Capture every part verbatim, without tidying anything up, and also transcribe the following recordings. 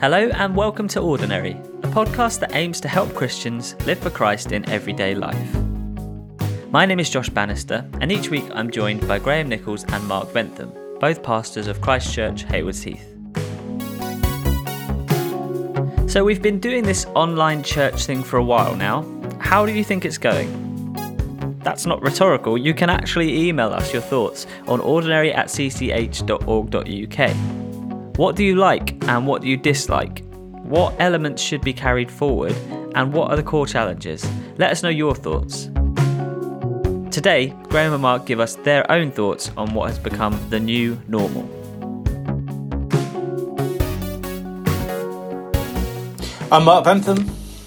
Hello and welcome to Ordinary, a podcast that aims to help Christians live for Christ in everyday life. My name is Josh Bannister, and each week I'm joined by Graham Nichols and Mark Bentham, both pastors of Christ Church, Haywards Heath. So we've been doing this online church thing for a while now. How do you think it's going? That's not rhetorical. You can actually email us your thoughts on ordinary at c c h dot org dot u k. What do you like and what do you dislike? What elements should be carried forward and what are the core challenges? Let us know your thoughts. Today, Graham and Mark give us their own thoughts on what has become the new normal. I'm Mark Bentham.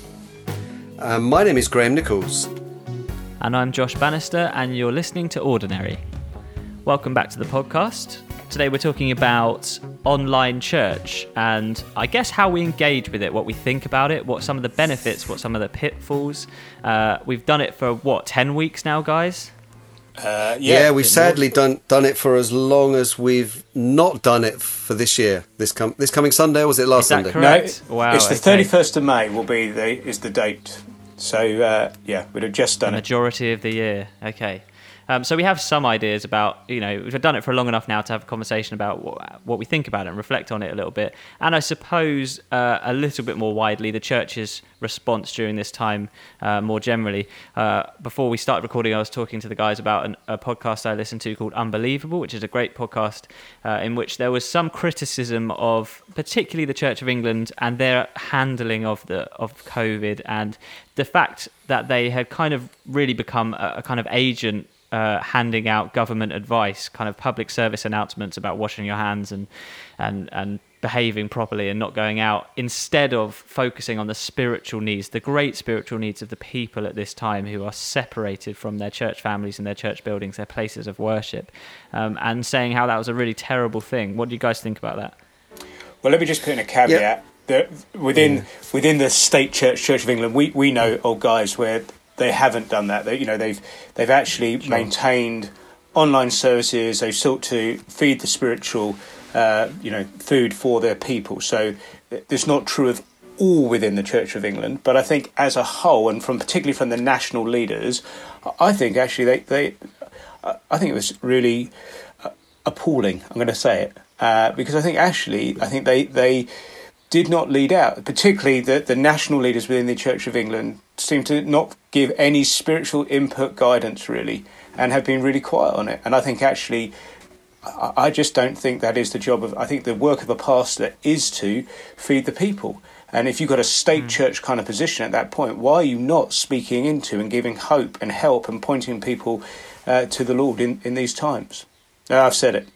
Uh, my name is Graham Nichols. And I'm Josh Bannister, and you're listening to Ordinary. Welcome back to the podcast. Today we're talking about online church and I guess how we engage with it, what we think about it, what some of the benefits, what some of the pitfalls. Uh, we've done it for, what, ten weeks now, guys? Uh, yeah, yeah, we've sadly done done it for as long as we've not done it for this year. This com- this coming Sunday, or was it last Is that Sunday? correct? No, Wow, it's the okay. thirty-first of May will be the is the date. So uh, yeah, we'd have just The done it. majority of the year. Okay. Um, so we have some ideas about, you know, we've done it for long enough now to have a conversation about what, what we think about it and reflect on it a little bit. And I suppose uh, a little bit more widely, the church's response during this time uh, more generally. Uh, before we started recording, I was talking to the guys about an, a podcast I listened to called Unbelievable, which is a great podcast uh, in which there was some criticism of particularly the Church of England and their handling of the of COVID and the fact that they had kind of really become a, a kind of agent Uh, handing out government advice, kind of public service announcements about washing your hands and and and behaving properly and not going out, instead of focusing on the spiritual needs, the great spiritual needs of the people at this time who are separated from their church families and their church buildings, their places of worship, um, and saying how that was a really terrible thing. What do you guys think about that? Well, let me just put in a caveat Yep. that within Yeah. within the state church, Church of England, we we know old guys where they haven't done that. They, you know, they've they've actually Sure. maintained online services. They've sought to feed the spiritual, uh, you know, food for their people. So it's not true of all within the Church of England, but I think as a whole, and from particularly from the national leaders, I think actually they they I think it was really appalling. I'm going to say it uh, because I think actually I think they they. did not lead out, particularly the, the national leaders within the Church of England seem to not give any spiritual input guidance really and have been really quiet on it. And I think actually, I, I just don't think that is the job of, I think the work of a pastor is to feed the people. And if you've got a state mm. church kind of position at that point, why are you not speaking into and giving hope and help and pointing people uh, to the Lord in, in these times? Uh, I've said it.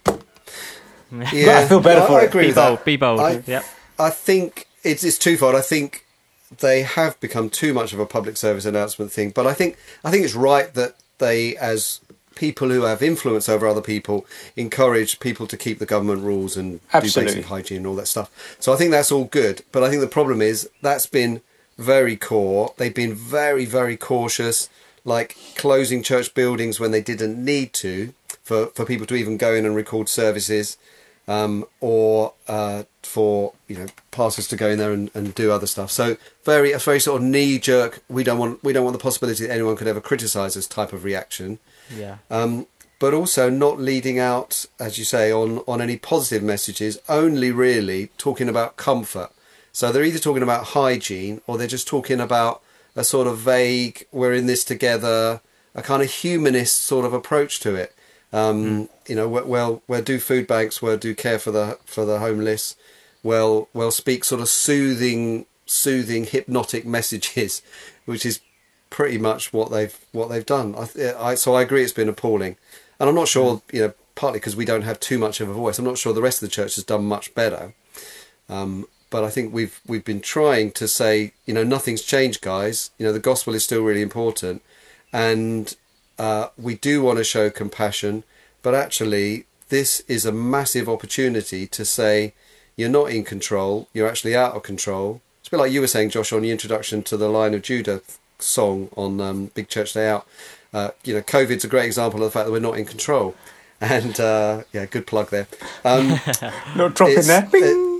Yeah, I feel better I, for I it. agree Be with bold, that. be bold. I, Yep. I think it's, it's twofold. I think they have become too much of a public service announcement thing, but I think I think it's right that they, as people who have influence over other people, encourage people to keep the government rules and Absolutely. do basic hygiene and all that stuff. So I think that's all good. But I think the problem is that's been very core. They've been very, very cautious, like closing church buildings when they didn't need to for, for people to even go in and record services. Um, or uh, for you know pastors to go in there and, and do other stuff. So very a very sort of knee jerk. We don't want we don't want the possibility that anyone could ever criticise us type of reaction. Yeah. Um, but also not leading out, as you say, on on any positive messages. Only really talking about comfort. So they're either talking about hygiene or they're just talking about a sort of vague, we're in this together, a kind of humanist sort of approach to it. Um, mm. You know, well, we'll do food banks, we'll do care for the for the homeless, we'll we'll speak sort of soothing, soothing, hypnotic messages, which is pretty much what they've what they've done. I, I so I agree, it's been appalling, and I'm not sure, mm. you know, partly because we don't have too much of a voice. I'm not sure the rest of the church has done much better, um, but I think we've we've been trying to say, you know, nothing's changed, guys. You know, the gospel is still really important, and Uh, we do want to show compassion, but actually this is a massive opportunity to say you're not in control, you're actually out of control. It's a bit like you were saying, Josh, on the introduction to the Lion of Judah song on um, Big Church Day Out. Uh, you know, COVID's a great example of the fact that we're not in control. And, uh, yeah, good plug there. Um, Not dropping there. Bing. It,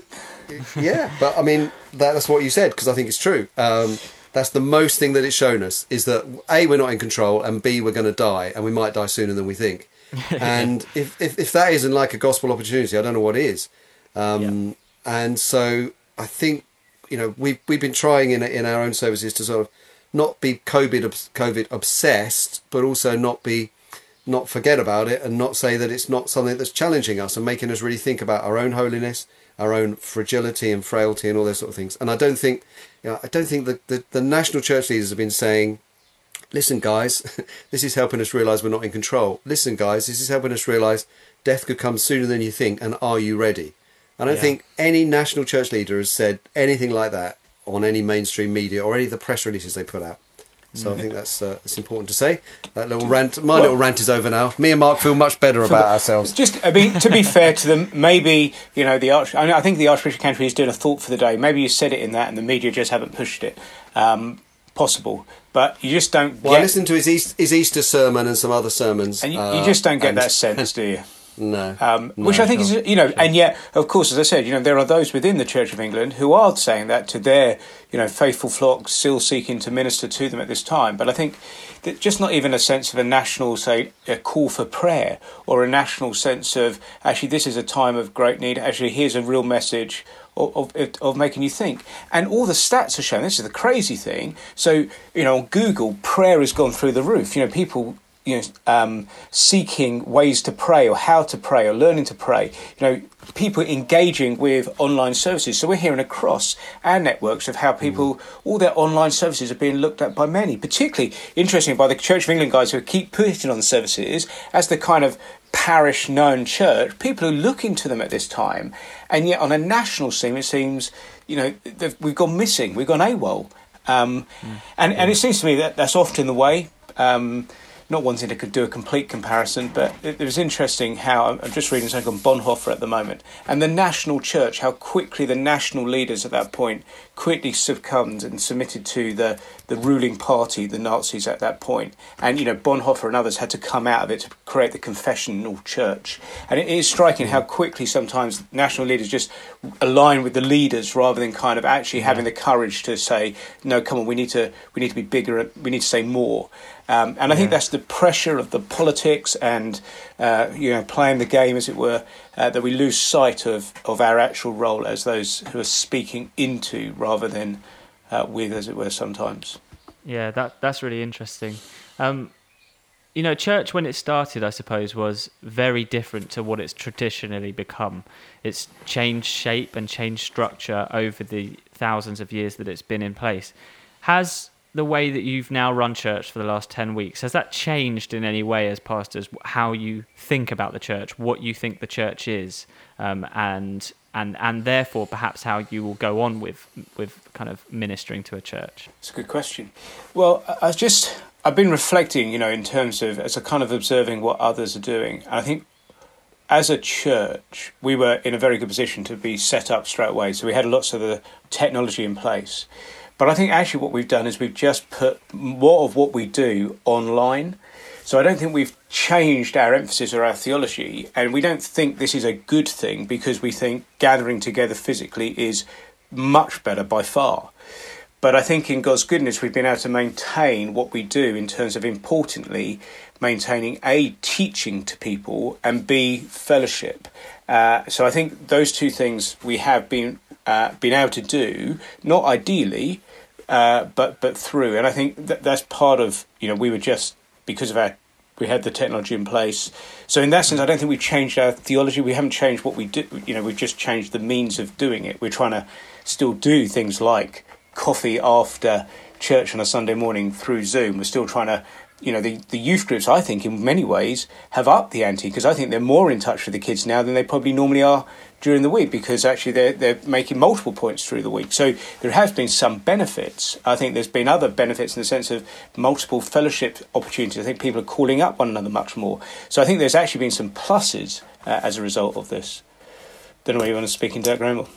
yeah, but I mean, that, that's what you said, because I think it's true. Um, that's the most thing that it's shown us, is that A, we're not in control, and B, we're going to die, and we might die sooner than we think. And if, if, if that isn't like a gospel opportunity, I don't know what is. Um, yeah. And so I think, you know, we've, we've been trying in, in our own services to sort of not be COVID, COVID obsessed, but also not be, not forget about it, and not say that it's not something that's challenging us and making us really think about our own holiness, our own fragility and frailty and all those sort of things. And I don't think, you know, I don't think that the, the national church leaders have been saying, listen, guys, this is helping us realise we're not in control. Listen, guys, this is helping us realise death could come sooner than you think, and are you ready? I don't yeah. think any national church leader has said anything like that on any mainstream media or any of the press releases they put out. So mm-hmm. I think that's uh, that's important to say. That little rant, my well, little rant is over now. Me and Mark feel much better about ourselves. Just, I mean, to be fair to them, maybe, you know, the Arch. I, mean, I think the Archbishop of Canterbury is doing a thought for the day. Maybe you said it in that, and the media just haven't pushed it. Um, possible, but you just don't. Well, get... I listened to his East, his Easter sermon and some other sermons, and you, uh, you just don't get and... that sense, do you? No, um, no, which I think sure, is, you know, sure. and yet, of course, as I said, you know, there are those within the Church of England who are saying that to their, you know, faithful flock, still seeking to minister to them at this time. But I think that just not even a sense of a national, say, a call for prayer, or a national sense of, actually, this is a time of great need. Actually, here's a real message of, of, of making you think. And all the stats are showing, this is the crazy thing. So, you know, on Google, prayer has gone through the roof. You know, people... you know, um, seeking ways to pray, or how to pray, or learning to pray. You know, people engaging with online services. So we're hearing across our networks of how people, mm. all their online services are being looked at by many, particularly, interesting, by the Church of England guys who keep putting on services as the kind of parish-known church. People are looking to them at this time. And yet on a national scene, it seems, you know, we've gone missing. We've gone AWOL. Um, mm. and, and it seems to me that that's often the way. Um, Not wanting to do a complete comparison, but it, it was interesting how, I'm just reading something on Bonhoeffer at the moment, and the national church, how quickly the national leaders at that point quickly succumbed and submitted to the, the ruling party, the Nazis at that point. And, you know, Bonhoeffer and others had to come out of it to create the confessional church. And it is striking how quickly sometimes national leaders just align with the leaders rather than kind of actually having the courage to say, no, come on, we need to, we need to be bigger, we need to say more. Um, and I think that's the pressure of the politics and, uh, you know, playing the game, as it were, uh, that we lose sight of, of our actual role as those who are speaking into rather than uh, with, as it were, sometimes. Yeah, that that's really interesting. Um, you know, church, when it started, I suppose, was very different to what it's traditionally become. It's changed shape and changed structure over the thousands of years that it's been in place. Has the way that you've now run church for the last ten weeks, has that changed in any way as pastors, how you think about the church, what you think the church is, um, and and and therefore perhaps how you will go on with with kind of ministering to a church? It's a good question. Well, I was just, I've been reflecting, you know, in terms of, as a kind of observing what others are doing. And I think as a church, we were in a very good position to be set up straight away. So we had lots of the technology in place. But I think actually what we've done is we've just put more of what we do online. So I don't think we've changed our emphasis or our theology, and we don't think this is a good thing because we think gathering together physically is much better by far. But I think in God's goodness, we've been able to maintain what we do in terms of, importantly, maintaining A, teaching to people, and B, fellowship. Uh, so I think those two things we have been uh, been able to do, not ideally, Uh, but but through, and I think that that's part of, you know, we were just, because of our, we had the technology in place. So in that sense, I don't think we've changed our theology. We haven't changed what we do. You know, we've just changed the means of doing it. We're trying to still do things like coffee after church on a Sunday morning through Zoom. We're still trying to, you know, the, the youth groups, I think, in many ways have upped the ante, because I think they're more in touch with the kids now than they probably normally are during the week, because actually they're, they're making multiple points through the week. So there has been some benefits. I think there's been other benefits in the sense of multiple fellowship opportunities. I think people are calling up one another much more. So I think there's actually been some pluses uh, as a result of this. Don't know where you want to speak in, Dirk Granville.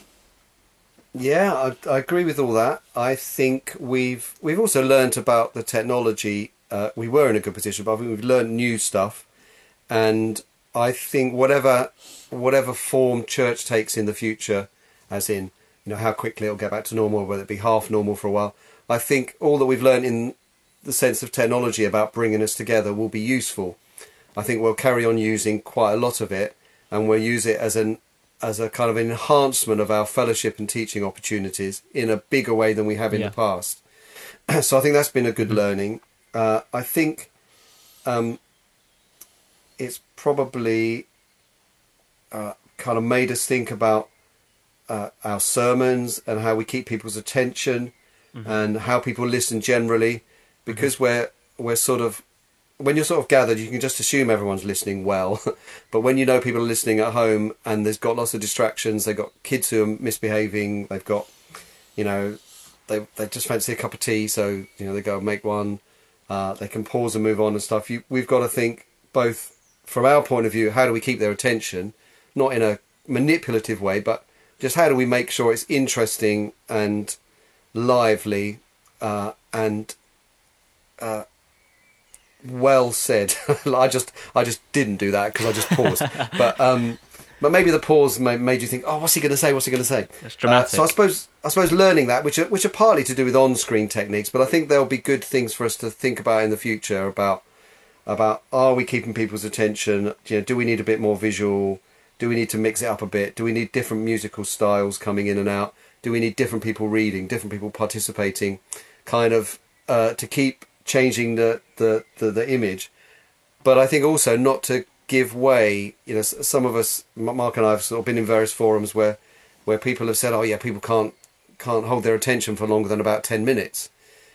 Yeah, I, I agree with all that. I think we've we've also learnt about the technology. Uh, we were in a good position, but I think we've learned new stuff. And I think whatever whatever form church takes in the future, as in you know, how quickly it'll get back to normal, whether it be half normal for a while. I think all that we've learned in the sense of technology about bringing us together will be useful. I think we'll carry on using quite a lot of it, and we'll use it as an as a kind of enhancement of our fellowship and teaching opportunities in a bigger way than we have in Yeah. the past. So I think that's been a good learning. Uh, I think um, it's probably uh, kind of made us think about uh, our sermons and how we keep people's attention, mm-hmm. and how people listen generally, because mm-hmm. we're we're sort of, when you're sort of gathered, you can just assume everyone's listening well. But when you know people are listening at home and there's got lots of distractions, they've got kids who are misbehaving, they've got, you know, they they just fancy a cup of tea, so, you know, they go and make one, uh, they can pause and move on and stuff. You, we've got to think both from our point of view, how do we keep their attention, not in a manipulative way, but just how do we make sure it's interesting and lively, uh, and uh, well said. I just I just didn't do that because I just paused. but um, but maybe the pause made, made you think, oh, what's he going to say? What's he going to say? That's dramatic. Uh, so I suppose I suppose learning that, which are, which are partly to do with on-screen techniques, but I think there'll be good things for us to think about in the future about about are we keeping people's attention? You know, do we need a bit more visual? Do we need to mix it up a bit? Do we need different musical styles coming in and out? Do we need different people reading, different people participating, kind of uh, to keep changing the, the, the, the image? But I think also not to give way. You know, some of us, Mark and I, have sort of been in various forums where where people have said, "Oh yeah, people can't can't hold their attention for longer than about ten minutes,"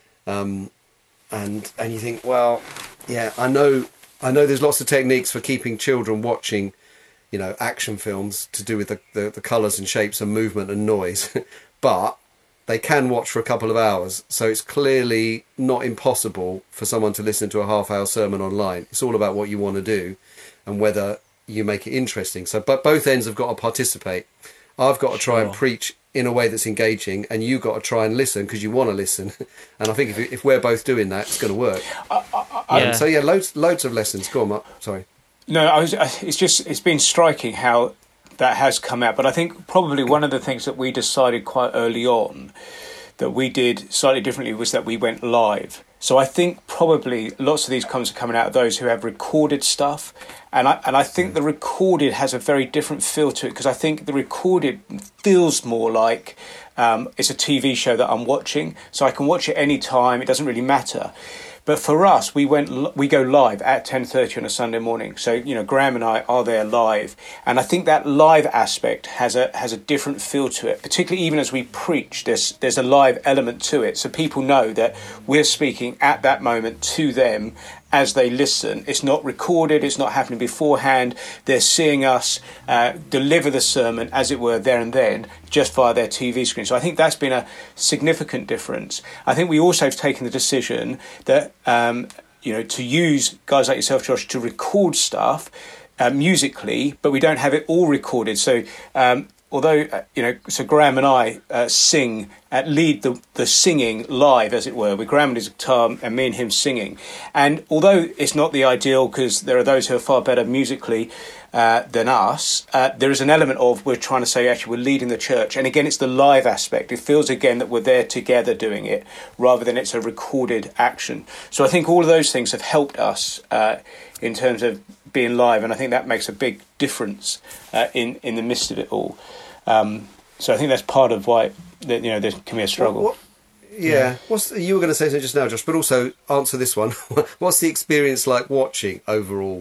um, and and you think, well, yeah, I know I know there's lots of techniques for keeping children watching, you know, action films to do with the, the, the colours and shapes and movement and noise, but they can watch for a couple of hours. So it's clearly not impossible for someone to listen to a half hour sermon online. It's all about what you want to do and whether you make it interesting. So, but both ends have got to participate. I've got to try Sure. and preach in a way that's engaging, and you've got to try and listen because you want to listen. And I think if, if we're both doing that, it's going to work. I, I, I, Yeah. Um, so yeah, loads loads of lessons. Go on, Mark. Sorry. No, I was, it's just it's been striking how that has come out. But I think probably one of the things that we decided quite early on that we did slightly differently was that we went live. So I think probably lots of these comments are coming out of those who have recorded stuff, and I and I think the recorded has a very different feel to it, because I think the recorded feels more like um, it's a T V show that I'm watching, so I can watch it any time. It doesn't really matter. But for us, we went we go live at ten thirty on a Sunday morning. So, you know, Graham and I are there live. And I think that live aspect has a has a different feel to it, particularly even as we preach. There's there's a live element to it. So people know that we're speaking at that moment to them as they listen. It's not recorded. It's not happening beforehand. They're seeing us uh, deliver the sermon, as it were, there and then, just via their T V screen. So I think that's been a significant difference. I think we also have taken the decision that, um, you know, to use guys like yourself, Josh, to record stuff uh, musically, but we don't have it all recorded. So um, although, uh, you know, so Graham and I uh, sing, uh, lead the, the singing live, as it were, with Graham and his guitar and me and him singing. And although it's not the ideal, because there are those who are far better musically uh, than us, uh, there is an element of we're trying to say, actually, we're leading the church. And again, it's the live aspect. It feels, again, that we're there together doing it, rather than it's a recorded action. So I think all of those things have helped us uh, in terms of being live, and I think that makes a big difference uh, in, in the midst of it all. Um, so I think that's part of why, you know, there can be a struggle. What, what, yeah. yeah. What's you were going to say something just now, Josh, but also answer this one. What's the experience like watching overall?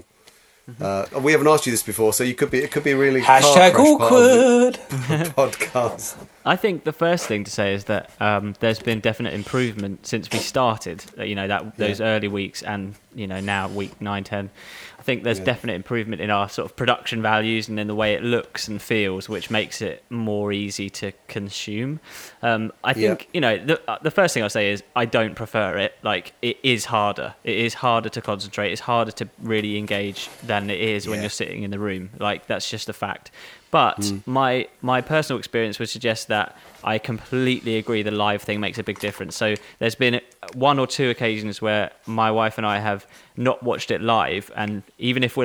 Uh, we haven't asked you this before, so you could be. It could be a really Hashtag awkward podcast. I think the first thing to say is that um, there's been definite improvement since we started. You know, that those Yeah. early weeks, and you know now week nine, ten. I think there's Yeah. definite improvement in our sort of production values and in the way it looks and feels, which makes it more easy to consume. Um, I think Yeah. you know the uh, the first thing I'll say is I don't prefer it. Like, it is harder. It is harder to concentrate. It's harder to really engage than it is when Yeah. you're sitting in the room. Like, that's just a fact. But Mm. my my personal experience would suggest that I completely agree the live thing makes a big difference. So there's been one or two occasions where my wife and I have not watched it live, and even if we're like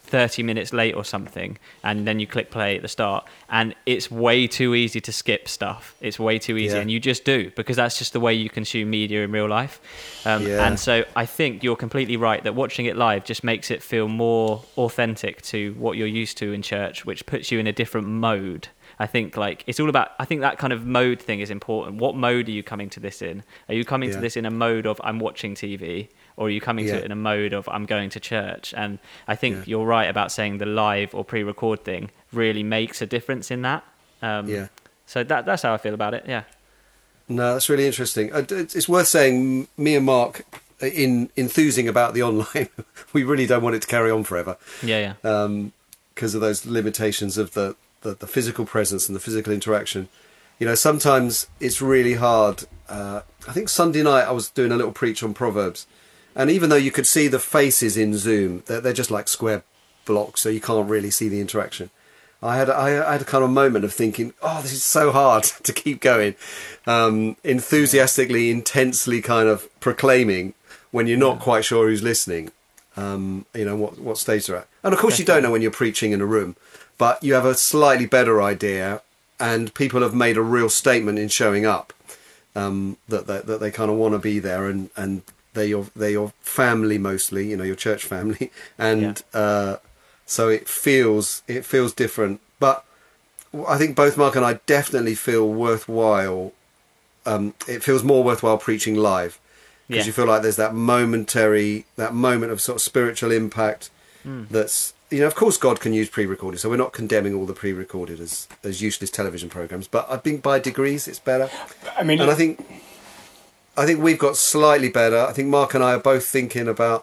thirty minutes late or something, and then you click play at the start, and it's way too easy to skip stuff. It's way too easy, Yeah. and you just do, because that's just the way you consume media in real life. Um, Yeah. And so I think you're completely right that watching it live just makes it feel more authentic to what you're used to in church, which puts you in a different mode. I think like it's all about, I think that kind of mode thing is important. What mode are you coming to this in? Are you coming Yeah. to this in a mode of I'm watching T V, or are you coming Yeah. to it in a mode of I'm going to church? And I think Yeah. you're right about saying the live or pre-record thing really makes a difference in that. Um, Yeah. So that that's how I feel about it. Yeah. No, that's really interesting. Uh, d- It's worth saying, me and Mark, uh, in enthusing about the online, we really don't want it to carry on forever. Yeah. Yeah. Because of those limitations of the, the, the physical presence and the physical interaction. You know, sometimes it's really hard. Uh, I think Sunday night I was doing a little preach on Proverbs. And even though you could see the faces in Zoom, they're, they're just like square blocks, so you can't really see the interaction. I had I, I had a kind of moment of thinking, oh, this is so hard to keep going, um, enthusiastically, intensely kind of proclaiming when you're not quite sure who's listening, um, you know, what, what stage they're at. And of course you don't know when you're preaching in a room, but you have a slightly better idea, and people have made a real statement in showing up, um, that, that, that they kind of want to be there, and, and they're your, they're your family mostly, you know, your church family, and... Yeah. Uh, So it feels it feels different, but I think both Mark and I definitely feel worthwhile. Um, it feels more worthwhile preaching live, because Yeah. you feel like there's that momentary, that moment of sort of spiritual impact. Mm. That's, you know, of course God can use pre-recorded, so we're not condemning all the pre-recorded as as useless television programs. But I think by degrees it's better. I mean, And I think I think we've got slightly better. I think Mark and I are both thinking about.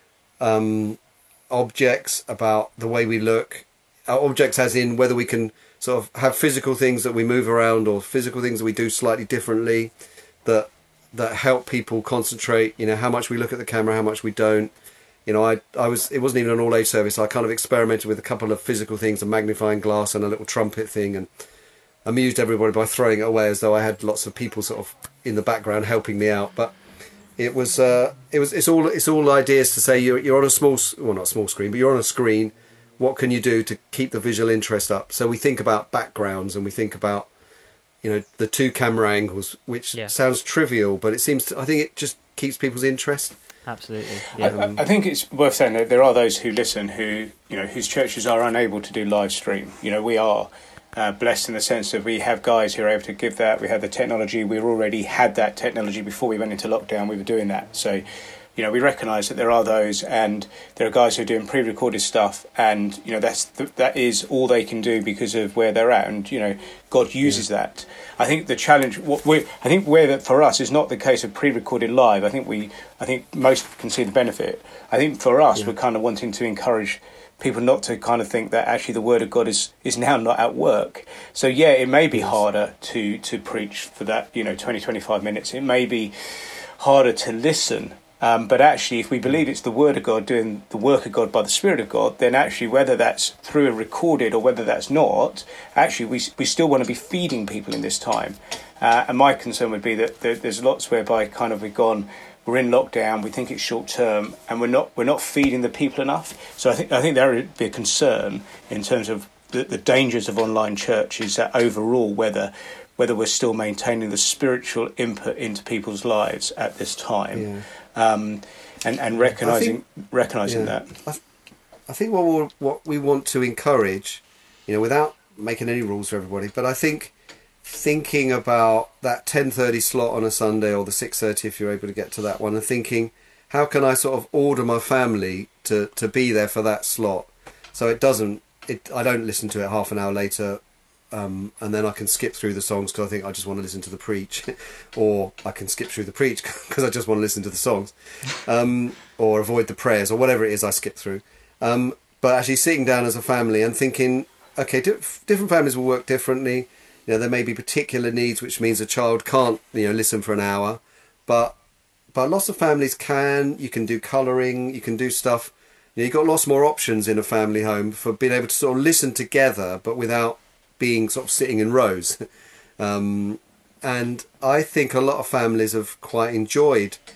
Um, objects, about the way we look, our objects as in whether we can sort of have physical things that we move around, or physical things that we do slightly differently, that that help people concentrate, you know, how much we look at the camera, how much we don't. You know, I I was it wasn't even an all age service. I kind of experimented with a couple of physical things, a magnifying glass and a little trumpet thing, and amused everybody by throwing it away as though I had lots of people sort of in the background helping me out. But It was, uh, it was, it's all, it's all ideas to say you're, you're on a small, well, not small screen, but you're on a screen. What can you do to keep the visual interest up? So we think about backgrounds, and we think about, you know, the two camera angles, which Yeah. sounds trivial, but it seems to, I think it just keeps people's interest. Absolutely. I, Yeah. I I think it's worth saying that there are those who listen who, you know, whose churches are unable to do live stream. You know, we are uh, blessed in the sense that we have guys who are able to give that. We have the technology. We already had that technology before we went into lockdown. We were doing that. So, you know, we recognise that there are those, and there are guys who are doing pre-recorded stuff, and, you know, that's th- that is all they can do because of where they're at, and, you know, God uses yeah. that. I think the challenge, what we, I think where that for us is not the case of pre-recorded live. I think we, I think most can see the benefit. I think for us, yeah. we're kind of wanting to encourage people not to kind of think that actually the word of God is, is now not at work. So yeah, it may be harder to, to preach for that, you know, twenty, twenty-five minutes. It may be harder to listen. Um, but actually, if we believe it's the word of God doing the work of God by the Spirit of God, then actually whether that's through a recorded or whether that's not, actually we we still want to be feeding people in this time. Uh, and my concern would be that there, there's lots whereby kind of we've gone, we're in lockdown, we think it's short term, and we're not we're not feeding the people enough. So I think I think there would be a concern in terms of the, the dangers of online church, is that overall whether whether we're still maintaining the spiritual input into people's lives at this time, Yeah. um, and and recognizing think, recognizing yeah. that. I, th- I think what we'll, what we want to encourage, you know, without making any rules for everybody, but I think thinking about that ten thirty slot on a Sunday, or the six thirty if you're able to get to that one, and thinking, how can I sort of order my family to, to be there for that slot, so it doesn't, it I don't listen to it half an hour later, um, and then I can skip through the songs because I think I just want to listen to the preach, or I can skip through the preach because I just want to listen to the songs, um, or avoid the prayers, or whatever it is I skip through. Um, but actually sitting down as a family and thinking, okay, di- different families will work differently. You know, there may be particular needs, which means a child can't, you know, listen for an hour, but but lots of families can. You can do colouring, you can do stuff. You know, you've got lots more options in a family home for being able to sort of listen together, but without being sort of sitting in rows. um, and I think a lot of families have quite enjoyed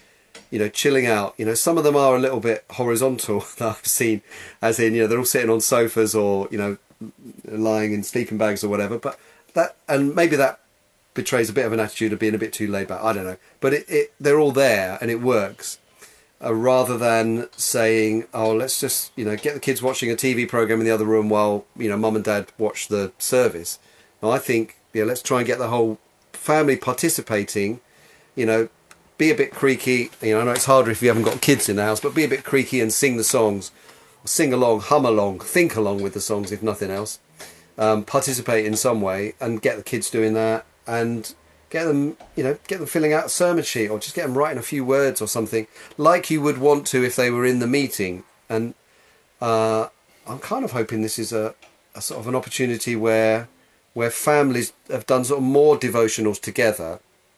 you know, chilling out. You know, some of them are a little bit horizontal that I've seen, as in, you know, they're all sitting on sofas or, you know, lying in sleeping bags or whatever. But that, and maybe that betrays a bit of an attitude of being a bit too laid back. I don't know. But it, it they're all there and it works. Uh, rather than saying, oh, let's just, you know, get the kids watching a T V program in the other room while, you know, mum and dad watch the service. Well, I think, yeah, let's try and get the whole family participating, you know, be a bit creaky. You know, I know it's harder if you haven't got kids in the house, but be a bit creaky and sing the songs, sing along, hum along, think along with the songs, if nothing else. Um, participate in some way and get the kids doing that and get them, you know, get them filling out a sermon sheet or just get them writing a few words or something like you would want to if they were in the meeting. And uh, I'm kind of hoping this is a, a sort of an opportunity where where families have done sort of more devotionals together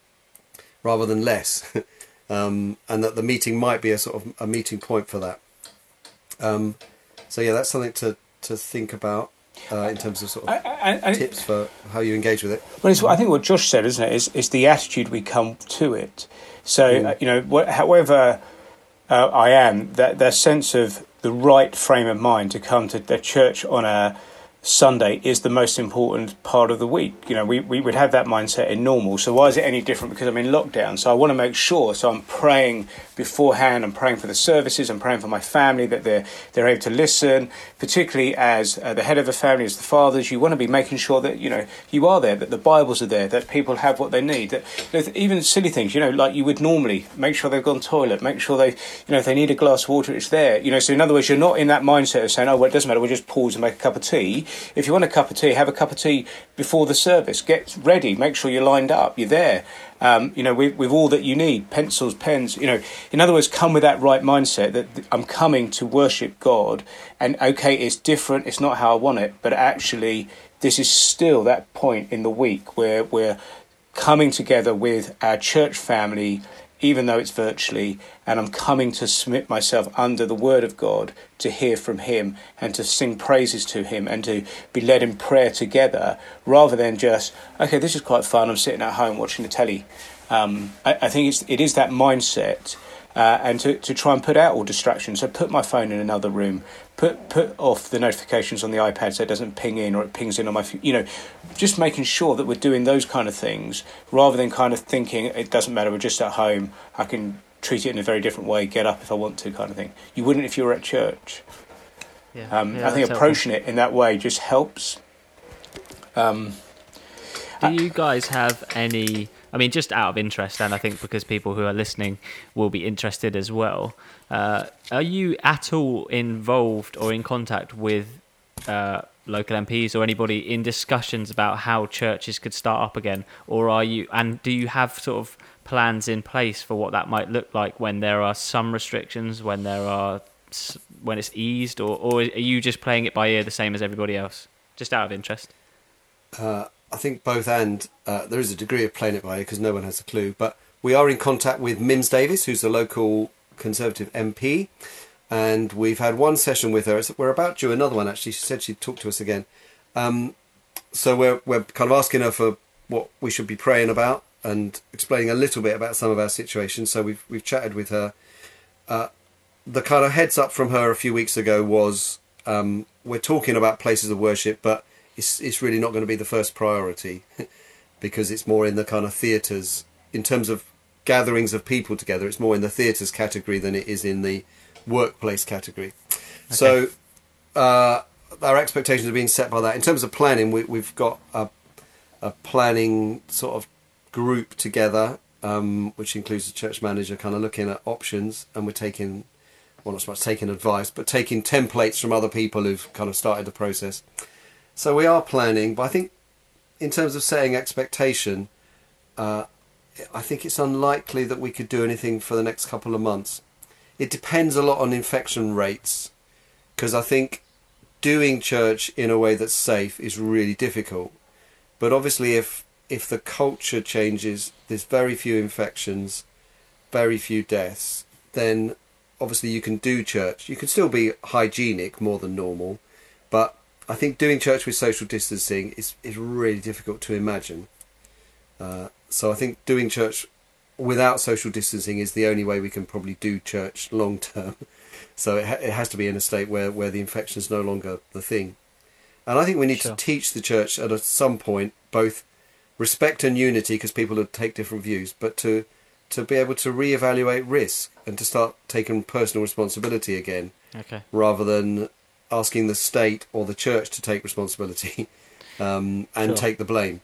rather than less, um, and that the meeting might be a sort of a meeting point for that. Um, so yeah, that's something to, to think about. Uh, in terms of sort of I, I, I, tips for how you engage with it. Well, it's, I think what Josh said, isn't it, is, is the attitude we come to it. So, mm. uh, you know, wh- however uh, I am, that, that sense of the right frame of mind to come to the church on a Sunday is the most important part of the week. You know, we, we would have that mindset in normal. So why is it any different? Because I'm in lockdown. So I want to make sure. So I'm praying beforehand. I'm praying for the services. I'm praying for my family that they're they're able to listen. Particularly as uh, the head of a family, as the fathers, you want to be making sure that, you know, you are there, that the Bibles are there, that people have what they need. That, that even silly things, you know, like you would normally make sure they've gone to the toilet, make sure they, you know, if they need a glass of water, it's there. You know, so in other words, you're not in that mindset of saying, oh, well, it doesn't matter, we'll just pause and make a cup of tea. If you want a cup of tea, have a cup of tea before the service. Get ready. Make sure you're lined up. You're there. Um, you know, with, with all that you need, pencils, pens. You know, in other words, come with that right mindset that I'm coming to worship God. And okay, it's different. It's not how I want it, but actually, this is still that point in the week where we're coming together with our church family, even though it's virtually, and I'm coming to submit myself under the word of God to hear from him and to sing praises to him and to be led in prayer together, rather than just, okay, this is quite fun, I'm sitting at home watching the telly. Um, I, I think it's, it is that mindset, uh, and to, to try and put out all distractions. So put my phone in another room, put put off the notifications on the iPad so it doesn't ping in or it pings in on my, you know, just making sure that we're doing those kind of things rather than kind of thinking it doesn't matter, we're just at home, I can treat it in a very different way, get up if I want to, kind of thing. You wouldn't if you were at church. Yeah, um, yeah, I think approaching helpful. It in that way just helps. Um, Do you guys have any, I mean, just out of interest, and I think because people who are listening will be interested as well, uh, are you at all involved or in contact with uh, local M Ps or anybody in discussions about how churches could start up again? Or are you, and do you have sort of plans in place for what that might look like when there are some restrictions, when there are, when it's eased, or, or are you just playing it by ear the same as everybody else? Just out of interest. Uh, I think both, and uh, there is a degree of playing it by ear because no one has a clue. But we are in contact with Mims Davis, who's a local Conservative M P, and we've had one session with her. We're about due another one, actually. She said she'd talk to us again. Um, so we're we're kind of asking her for what we should be praying about and explaining a little bit about some of our situations. So we've we've chatted with her. Uh, the kind of heads up from her a few weeks ago was um, we're talking about places of worship, but it's it's really not going to be the first priority because it's more in the kind of theatres. In terms of gatherings of people together, it's more in the theatres category than it is in the workplace category. Okay. So uh, our expectations are being set by that. In terms of planning, we, we've got a, a planning sort of group together, um, which includes the church manager kind of looking at options, and we're taking, well, not so much taking advice, but taking templates from other people who've kind of started the process. So we are planning, but I think in terms of setting expectation, uh, I think it's unlikely that we could do anything for the next couple of months. It depends a lot on infection rates, because I think doing church in a way that's safe is really difficult. But obviously if if the culture changes, there's very few infections, very few deaths, then obviously you can do church. You can still be hygienic more than normal, but I think doing church with social distancing is, is really difficult to imagine. Uh, so I think doing church without social distancing is the only way we can probably do church long term. So it, ha- it has to be in a state where, where the infection is no longer the thing. And I think we need Sure. to teach the church at a, some point both respect and unity, because people will take different views, but to to be able to reevaluate risk and to start taking personal responsibility again, Okay. rather than asking the state or the church to take responsibility um, and Sure. take the blame.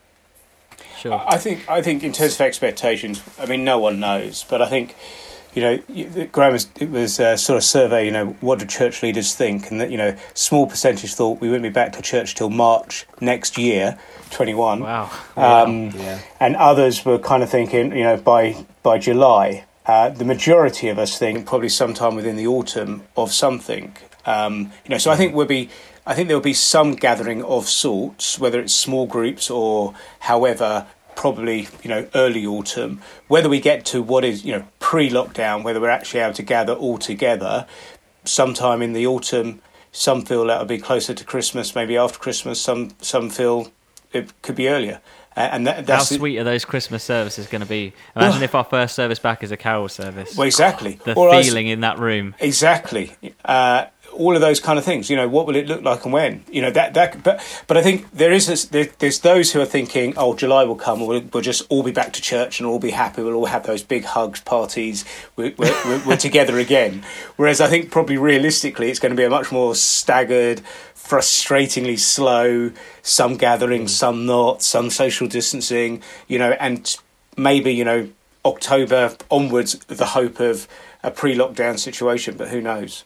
Sure. I think I think in terms of expectations, I mean, no one knows, but I think, you know, you- Graham was, it was a sort of survey, you know, what do church leaders think? And that, you know, small percentage thought we wouldn't be back to church till March next year, twenty-one. Wow. Um, Yeah. And others were kind of thinking, you know, by by July. Uh, the majority of us think probably sometime within the autumn of something. Um, you know, so I think we'll be. I think there will be some gathering of sorts, whether it's small groups or however, probably, you know, early autumn. Whether we get to what is, you know, pre-lockdown, whether we're actually able to gather all together sometime in the autumn. Some feel that'll be closer to Christmas, maybe after Christmas. Some some feel it could be earlier. Uh, and that, How that's the- sweet are those Christmas services going to be? Imagine if our first service back is a carol service. Well, exactly. The Or I s- feeling in that room. Exactly. Uh, all of those kind of things. You know, what will it look like and when? You know that that. But but I think there is this, there, there's those who are thinking, oh, July will come, and we'll, we'll just all be back to church and all be happy. We'll all have those big hugs, parties. We're, we're, we're, we're together again. Whereas I think probably realistically, it's going to be a much more staggered, frustratingly slow. Some gatherings, some not. Some social distancing. You know, and maybe you know October onwards, the hope of a pre-lockdown situation. But who knows?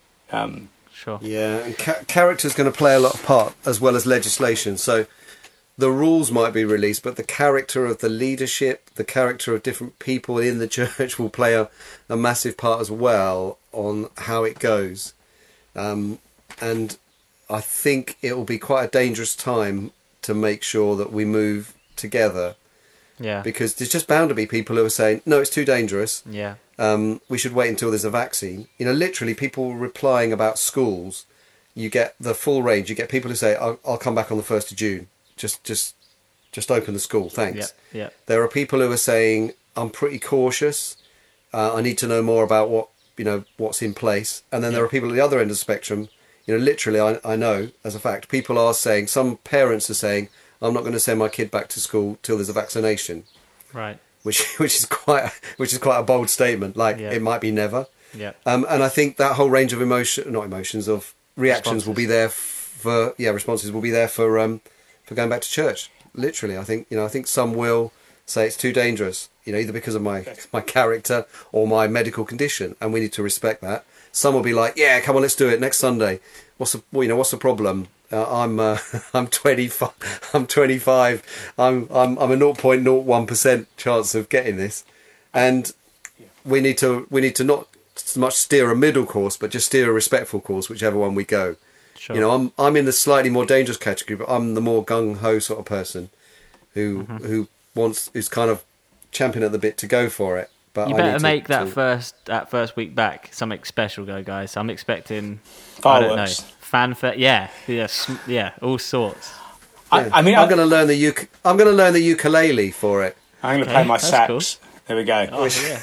Um, Sure. Yeah, and ca- character's going to play a lot of part, as well as legislation. So the rules might be released, but the character of the leadership, the character of different people in the church will play a, a massive part as well on how it goes. Um, and I think it will be quite a dangerous time to make sure that we move together, Yeah. because there's just bound to be people who are saying, no, it's too dangerous. Yeah. Um, we should wait until there's a vaccine. You know, literally people replying about schools. You get the full range. You get people who say, I'll, I'll come back on the first of June. Just, just, just open the school. Thanks. Yeah. Yeah. There are people who are saying, I'm pretty cautious. Uh, I need to know more about what, you know, what's in place. And then there Yeah. are people at the other end of the spectrum. You know, literally, I, I know as a fact, people are saying, some parents are saying, I'm not going to send my kid back to school till there's a vaccination. Right. Which, which is quite, a, which is quite a bold statement. Like Yeah. it might be never. Yeah. Um, and I think that whole range of emotion, not emotions, of reactions will be Responses. there for, yeah, responses will be there for, um, for going back to church. Literally, I think, you know, I think some will say it's too dangerous, you know, either because of my, my character or my medical condition, and we need to respect that. Some will be like, yeah, come on, let's do it next Sunday. What's the, well, you know, what's the problem? Uh, I'm, uh, I'm twenty-five. I'm twenty-five. I'm, I'm, I'm a zero point zero one percent chance of getting this, and we need to, we need to not so much steer a middle course, but just steer a respectful course, whichever one we go. Sure. You know, I'm, I'm in the slightly more dangerous category, but I'm the more gung ho sort of person who, Mm-hmm. who wants, who's kind of champing at the bit to go for it. But You I better need to- make that to- first that first week back something special, go guys. I'm expecting I don't know Fireworks. fanfare. Yeah, yeah, sm- yeah, all sorts. I, I mean, I'm I, going to learn the uk- I'm going to learn the ukulele for it. I'm going to Okay, play my that's sax. cool. There we go. Oh yeah,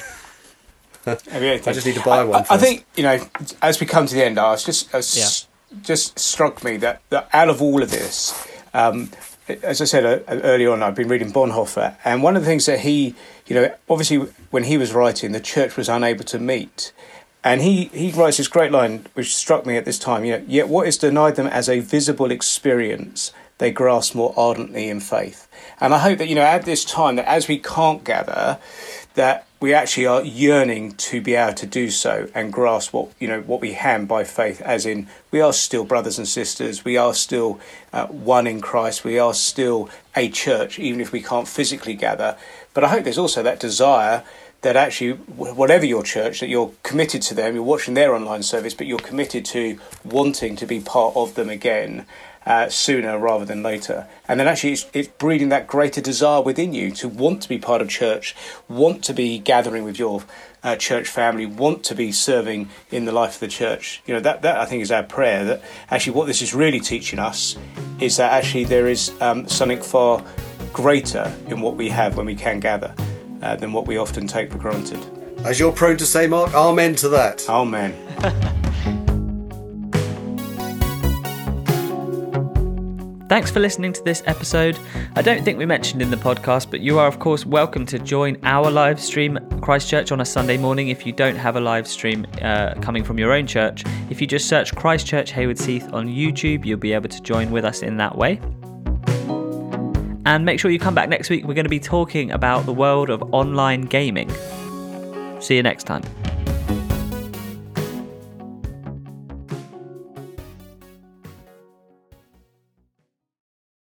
Have you I just need to buy one I, I first. think, you know, as we come to the end, I was just, uh, s- just struck me that, that out of all of this, um, as I said uh, earlier on, I've been reading Bonhoeffer, and one of the things that he, you know, obviously when he was writing, the church was unable to meet. And he, he writes this great line, which struck me at this time, you know, yet what is denied them as a visible experience, they grasp more ardently in faith. And I hope that, you know, at this time, that as we can't gather, that we actually are yearning to be able to do so and grasp what, you know, what we have by faith, as in we are still brothers and sisters, we are still uh, one in Christ, we are still a church, even if we can't physically gather. But I hope there's also that desire that actually, whatever your church, that you're committed to them, you're watching their online service, but you're committed to wanting to be part of them again uh, sooner rather than later. And then actually it's, it's breeding that greater desire within you to want to be part of church, want to be gathering with your uh, church family, want to be serving in the life of the church. You know, that, that I think is our prayer, that actually what this is really teaching us is that actually there is um, something far greater in what we have when we can gather. uh, than what we often take for granted. As you're prone to say, Mark, amen to that. Amen. Thanks for listening to this episode. I don't think we mentioned in the podcast, but you are, of course, welcome to join our live stream at Christchurch on a Sunday morning if you don't have a live stream uh, coming from your own church. If you just search Christchurch Haywards Heath on YouTube, you'll be able to join with us in that way. And make sure you come back next week. We're going to be talking about the world of online gaming. See you next time.